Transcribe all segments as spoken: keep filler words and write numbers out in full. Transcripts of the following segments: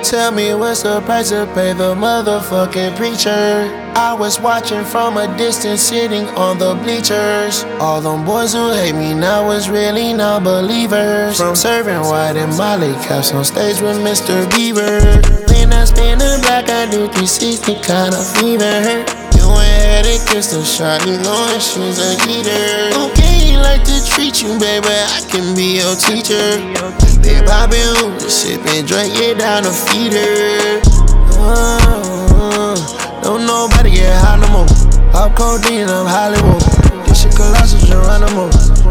Tell me what's the price to pay the motherfucking preacher? I was watching from a distance, sitting on the bleachers. All them boys who hate me now was really non-believers. From serving white and Molly caps on stage with Mister Beaver. When I spin the black, I do three sixty, kinda fever. You ain't had a kiss the shot, you know that she's a heater. Okay, like to treat you, baby, I can be your teacher. They poppin' hoop, sippin', drink it down the feeder. Uh, don't nobody get high no more. Pop codeine, I'm Hollywood. This shit colossal, Geronimo.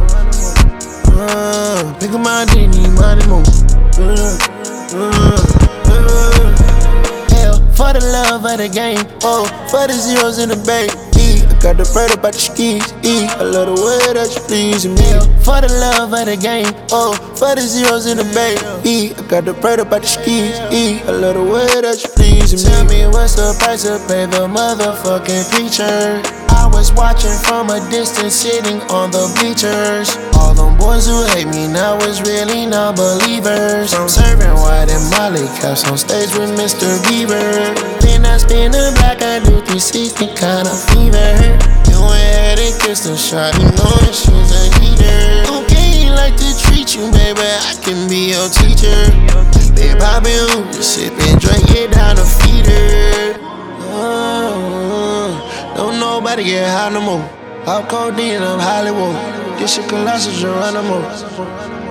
Uh, pick up my D, need money more. Uh, uh, uh. Hell, for the love of the game, oh, for the zeros in the bank. Got the bread about the skis, E. I love the way that you pleasing me. For the love of the game, oh, for the zeros in the bank, E. I got the bread about the skis, E. I love the way that you pleasing me. Tell me what's the price to pay the motherfucking preacher? I was watching from a distance, sitting on the bleachers. All them boys who hate me now is really non-believers. From serving white and Molly caps on stage with Mister Beaver. Then I spin the black, I do three sixty, kinda fever. You ain't had a kiss the shot, you know that she's a heater. Okay, like to treat you, baby, I can be your teacher. They poppin' hoop, sippin', drink it down the feeder. Uh, don't nobody get high no more. Pop codeine, I'm Hollywood. This shit colossal, Geronimo.